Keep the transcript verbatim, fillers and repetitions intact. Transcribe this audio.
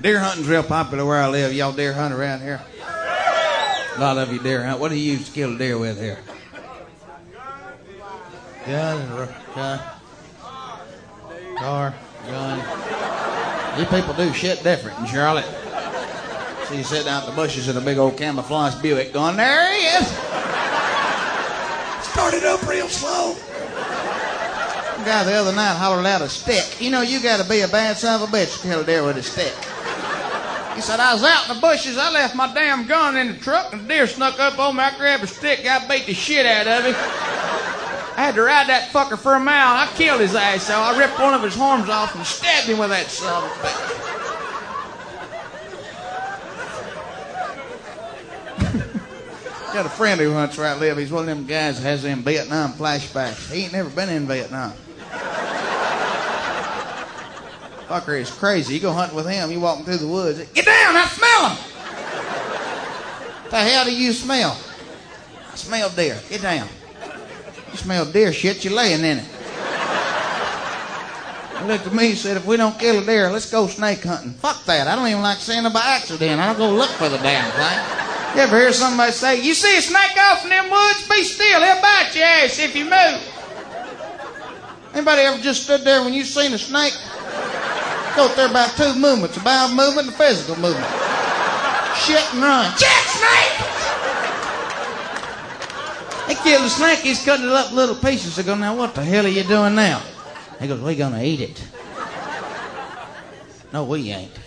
Deer hunting's real popular where I live. Y'all deer hunt around here? A lot of you deer hunt. What do you use to kill a deer with here? Gun, gun, car, gun. You people do shit different in Charlotte. So you sit down at the bushes in a big old camouflage Buick going, there he is. Started up real slow. The guy the other night hollered out a stick. You know, you got to be a bad son of a bitch to kill a deer with a stick. He said, I was out in the bushes. I left my damn gun in the truck, and the deer snuck up on me. I grabbed a stick. I beat the shit out of him. I had to ride that fucker for a mile. I killed his ass, so I ripped one of his horns off and stabbed him with that son of a bitch. Got a friend who hunts where I live. He's one of them guys that has them Vietnam flashbacks. He ain't never been in Vietnam. Fucker is crazy. You go hunting with him, you walking through the woods. Get down, I smell him. What the hell do you smell? I smell deer. Get down. You smell deer shit, you're laying in it. He looked at me and said, if we don't kill a deer, let's go snake hunting. Fuck that. I don't even like seeing it by accident. I don't go look for the damn thing. You ever hear somebody say, you see a snake off in them woods? Be still. He'll bite your ass if you move. Anybody ever just stood there when you seen a snake? Go there about two movements, a bowel movement and a physical movement. Shit and run. Jack snake! They killed the snake, he's cutting it up in little pieces. They go, now what the hell are you doing now? He goes, we're gonna eat it. No, we ain't.